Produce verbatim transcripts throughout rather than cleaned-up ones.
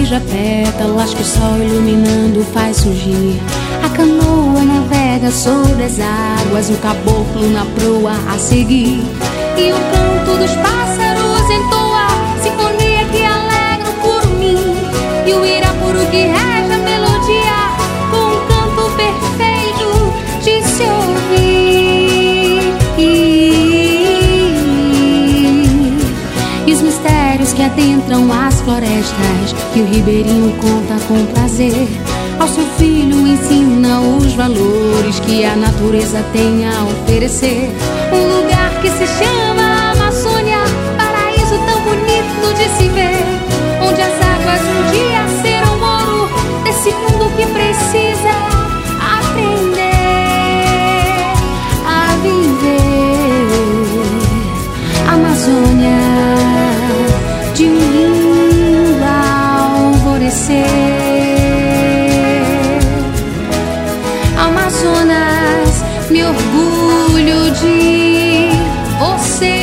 beija pétalas que o sol iluminando faz surgir. A canoa navega sobre as águas, o caboclo na proa a seguir. E o canto dos pássaros entoa sinfonia que alegra o curumim. E o irapuru que rege a melodia com um canto perfeito de se ouvir. E os mistérios que adentram as florestas que o ribeirinho conta com prazer. Ao seu filho ensina os valores que a natureza tem a oferecer. Um lugar que se chama Amazônia, paraíso tão bonito de se ver, onde as águas um dia serão ouro desse mundo que precisa aprender a viver. Amazônia de um lindo alvorecer. Amazonas, me orgulho de você.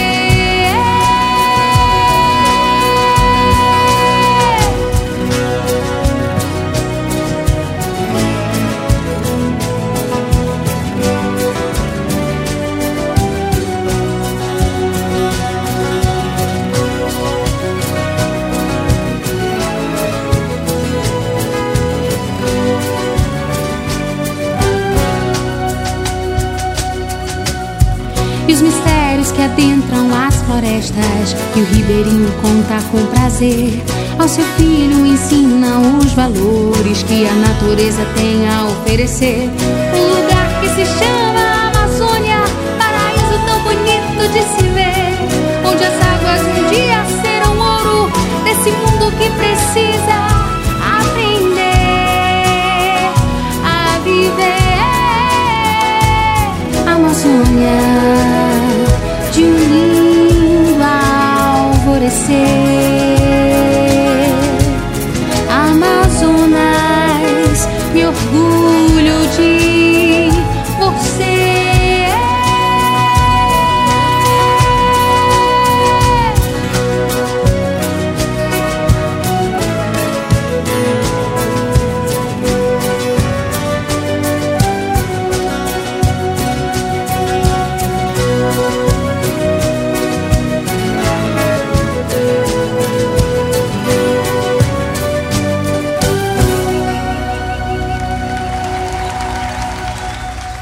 E os mistérios que adentram as florestas que o ribeirinho conta com prazer. Ao seu filho ensina os valores que a natureza tem a oferecer. Um lugar que se chama Amazônia, paraíso tão bonito de se ver, onde as águas um dia serão ouro desse mundo que precisa aprender a viver. Amazônia.